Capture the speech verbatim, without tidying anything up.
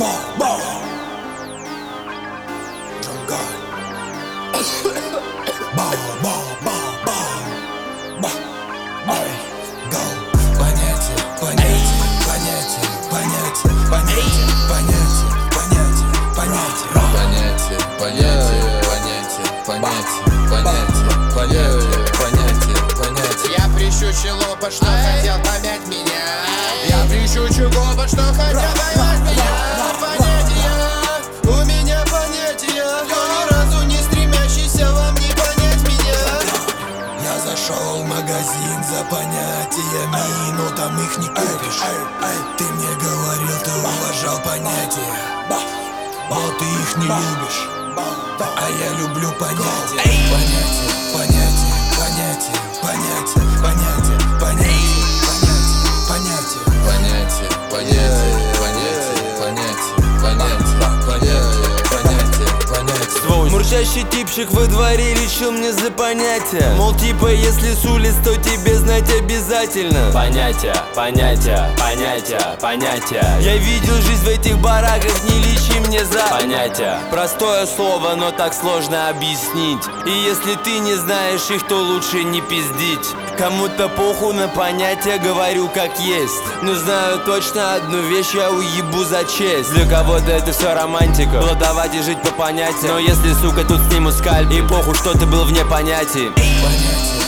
Бау. Джангар. Бау, бау, бау, бау. Ба. Ай, гоу. Понятие, понятие, понятие, понятие, понятие, понятие, понятие, понятие. Понятие, понятие, понятие, понятие, понятие, понятие, понятие, понятие. Я прищучил опыт, что хотел помять меня. Я прищучил опыт, что хотел поймать меня. Понятия, у меня понятия, ни разу не стремящийся вам не понять меня. Я зашел в магазин за понятиями, но там их не купишь. Ты мне говорил, ты уважал понятия, но ты их не любишь. А я люблю понятия. Понятие, понятие, понятие, понятие, понятие, понятие, понятие, понятие. Понятие, понятие, понятие, понятие, понятие, понятие, понятие, понятие. Мурчащий типчик во дворе лечил мне за понятие. Мол, типа, если с улиц, то тебе знать обязательно. Понятие, понятие, понятие, понятие. Я видел жизнь в этих бараках, не лечи мне за понятие. Простое слово, но так сложно объяснить. И если ты не знаешь их, то лучше не пиздить. Кому-то похуй на понятия, говорю как есть. Но знаю точно одну вещь, я уебу за честь. Для кого-то это все романтика, плодовать и жить по понятиям. Но если, сука, тут сниму скальп, и похуй, что ты был вне понятий. Понятие,